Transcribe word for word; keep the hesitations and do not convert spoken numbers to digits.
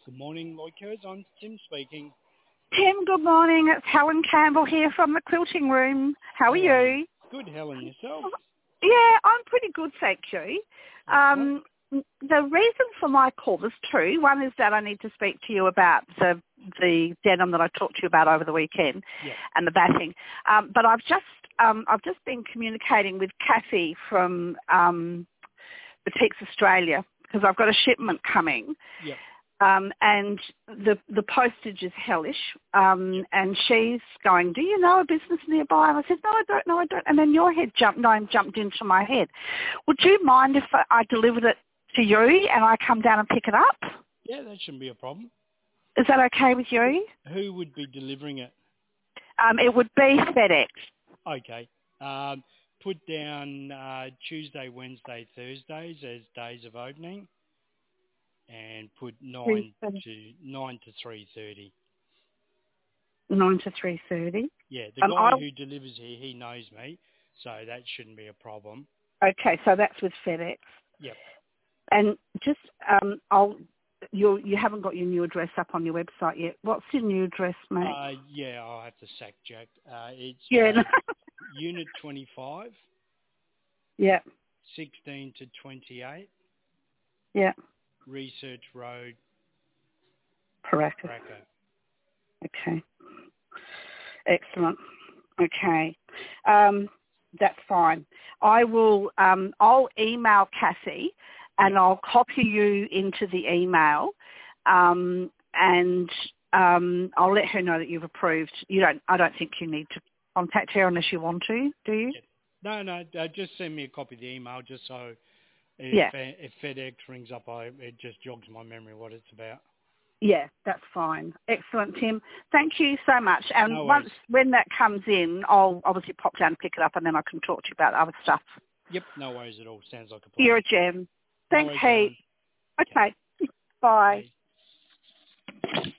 Good morning, Lloyd Kurz. I'm Tim speaking. Tim, good morning. It's Helen Campbell here from the quilting room. How are Helen. you? Good, Helen. Yourself? Yeah, I'm pretty good, thank you. Excellent. Um, the reason for my call, there's two. One is that I need to speak to you about the the denim that I talked to you about over the weekend Yeah. and the batting. Um, but I've just um, I've just been communicating with Kathy from um, Boutiques Australia because I've got a shipment coming. Yeah. Um, and the the postage is hellish. Um, and she's going, do you know a business nearby? And I said, no, I don't know, I don't. And then your head jumped, name jumped into my head. Would you mind if I delivered it to you and I come down and pick it up? Yeah, that shouldn't be a problem. Is that okay with you? Who would be delivering it? Um, it would be FedEx. Okay. Um, put down uh, Tuesday, Wednesday, Thursdays as days of opening, and put nine to nine to three thirty. Nine to three thirty. Yeah, the Um, guy I'll, who delivers here, he knows me, so that shouldn't be a problem. okay, so that's with FedEx. Yep. And just, um, I'll, you you haven't got your new address up on your website yet. What's your new address, mate? Uh, yeah, I'll have to sack Jack. Uh, it's Yeah. uh, Unit twenty-five, yeah. sixteen to twenty-eight, Yeah. Research Road, Paracas. Cracker. Okay. Excellent. Okay. Um, that's fine. I will, um, I'll email Cassie and I'll copy you into the email um, and um, I'll let her know that you've approved. You don't, I don't think you need to contact her unless you want to, do you? Yeah. No, no, uh, just send me a copy of the email just so if, Yeah. uh, if FedEx rings up, I, it just jogs my memory what it's about. Yeah, that's fine. Excellent, Tim. Thank you so much. And No once, worries. when that comes in, I'll obviously pop down and pick it up and then I can talk to you about other stuff. Yep, no worries at all. Sounds like a plan. You're a gem. No Thanks, worries, Pete. Helen. Okay. Okay. Bye. Bye.